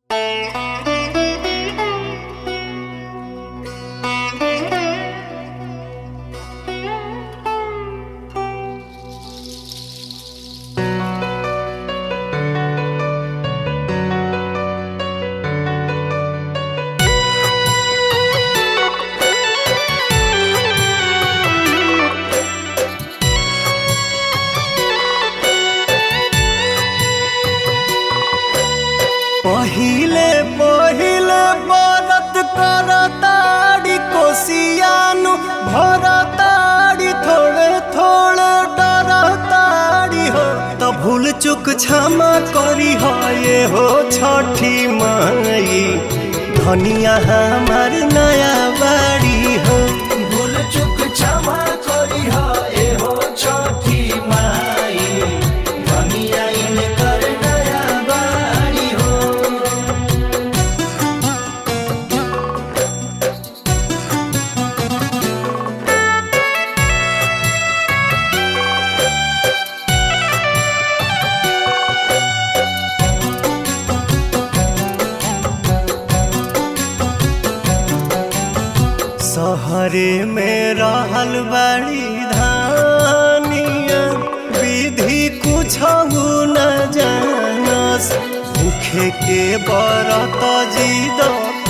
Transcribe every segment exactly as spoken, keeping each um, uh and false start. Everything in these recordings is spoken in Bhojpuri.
पहिले पहिले बरत करताड़ी कोसियानु भरताड़ी थोड़े थोड़े डरताड़ी हो तो भूल चुक क्षमा करी हो ये हो छठी माई धनिया हमार नया बाड़ी हो। भूल चुक क्षमा करी हो ये हो छठी माई धनिया इनकर नया बाड़ी हो। सहरे में रहल बाड़ी धानिया विधि कुछ न जानस भूखे के बरत जिद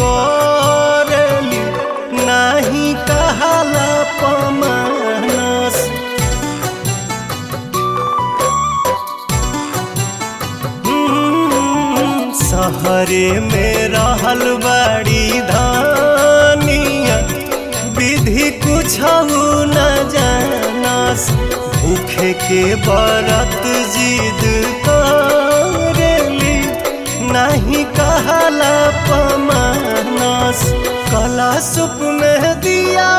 करेली नाही कहाला पमानस। सहरे में रहल बाड़ी धानिया विधि कुछ न जानस भूखे के बरत जिद करेली नहीं कहला पमानस। कला सुप में दिया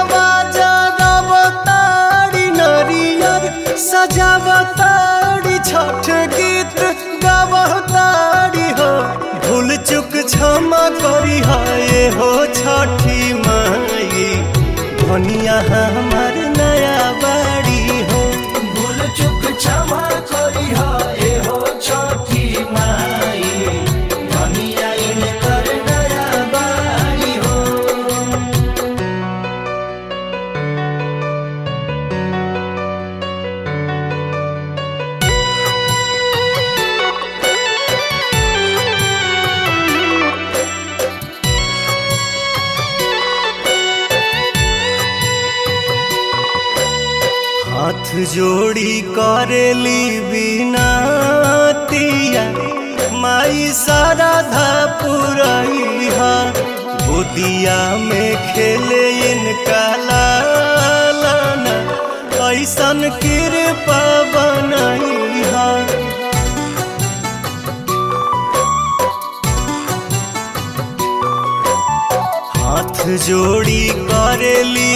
जगवताड़ी नरियर सजावताड़ी छठ गीत गावताड़ी हो भूल चुक क्षमा करी हो ये हो छठी माई धनिया हमार नया बाड़ी हो। भूल चुक क्षमा करी हो ये हो छठी माई धनिया इनकर नया बाड़ी हो। हाथ जोड़ी करेली बिनतिया माई साराधा पुरैहा गोदिया में खेले इनका लालना ऐसन कृपा बनैहा। हाथ जोड़ी करेली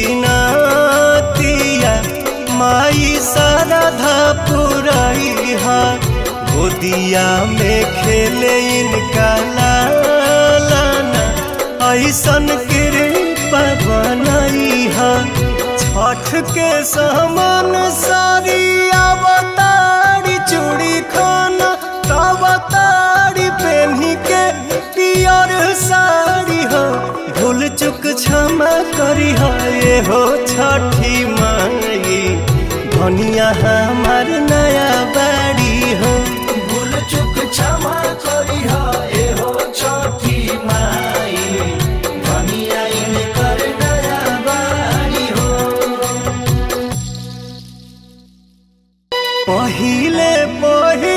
बिनतिया माई साराधा पुरैहा गोदिया में खेले इनका लालना ऐसन कृपा बनैहा। छठ के समान सारी अवतारी चूड़ी खाना अवतारी पहनी के पियर साड़ी हो भूल चुक क्षमा करी हो ये हो छठी माई धनिया हमार नया बाड़ी हो। भूल चुक क्षमा करी हो ये हो छठी माई धनिया इनकर नया बाड़ी हो। पहिले पहिले